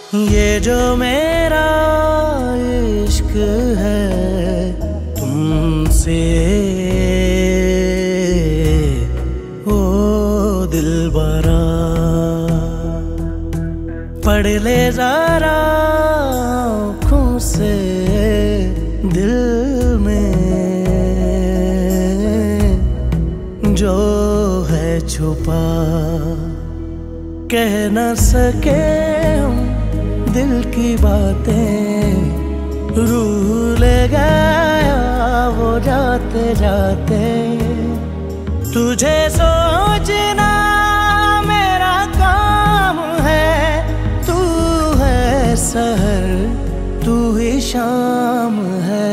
ये जो मेरा इश्क है तुमसे, ओ दिलबरा पढ़ ले जरा आँखों से दिल में जो है छुपा। कह न सके हम दिल की बातें, रूह ले गया वो जाते जाते। तुझे सोचना मेरा काम है, तू है सहर तू ही शाम है।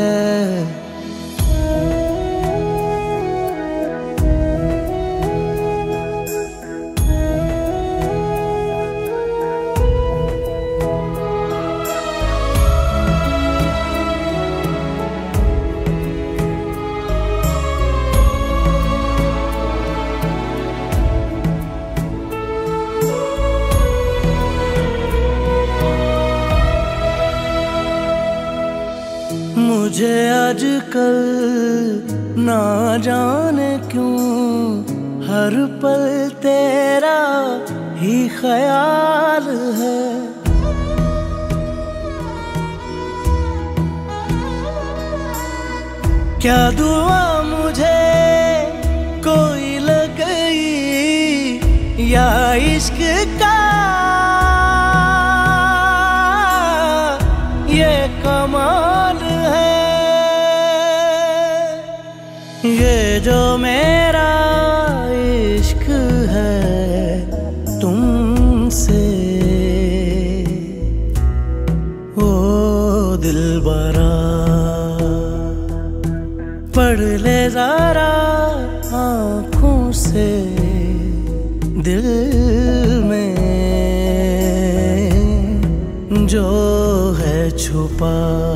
मुझे आजकल ना जाने क्यों हर पल तेरा ही ख्याल है। क्या दुआ मुझे कोई लग गई या इश्क का ये कमाल है। ये जो मेरा इश्क है तुमसे, ओ दिलबरा पढ़ ले जरा आँखों से दिल में जो है छुपा।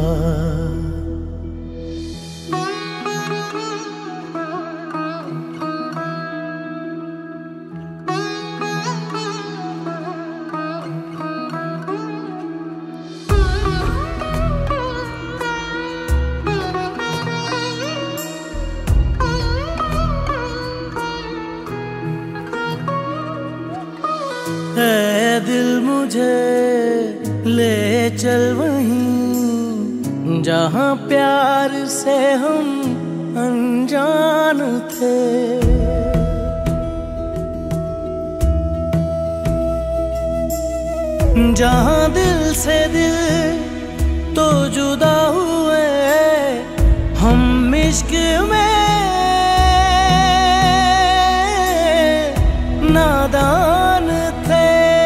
है दिल मुझे ले चल वहीं जहाँ प्यार से हम अनजान थे। जहाँ दिल से दिल तो जुदा हुए हम इश्क में नादान थे।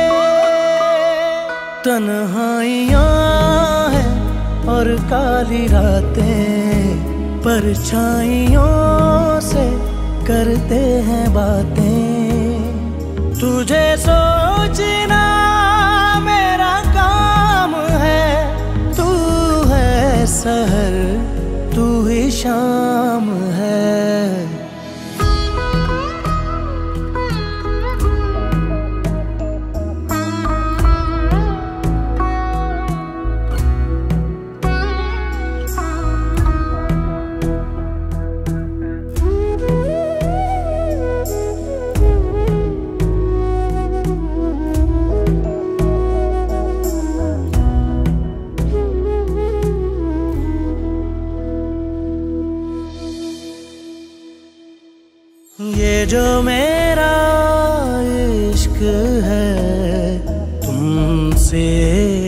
तन्हाइयाँ हैं और काली रातें, परछाइयों से करते हैं बातें। तुझे सोचना मेरा काम है, तू है सहर तू ही शाम है। ये जो मेरा इश्क है तुमसे।